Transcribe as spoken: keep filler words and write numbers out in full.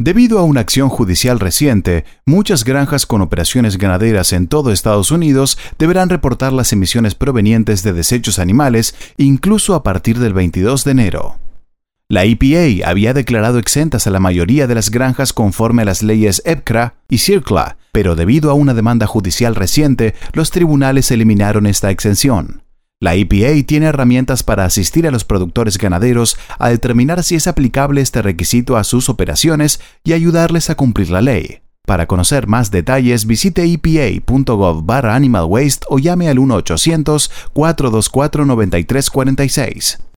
Debido a una acción judicial reciente, muchas granjas con operaciones ganaderas en todo Estados Unidos deberán reportar las emisiones provenientes de desechos animales, incluso a partir del veintidós de enero. La E P A había declarado exentas a la mayoría de las granjas conforme a las leyes E P C R A y C I R C L A, pero debido a una demanda judicial reciente, los tribunales eliminaron esta exención. La E P A tiene herramientas para asistir a los productores ganaderos a determinar si es aplicable este requisito a sus operaciones y ayudarles a cumplir la ley. Para conocer más detalles, visite e p a punto gov barra animal waste o llame al uno ochocientos, cuatro dos cuatro, nueve tres cuatro seis.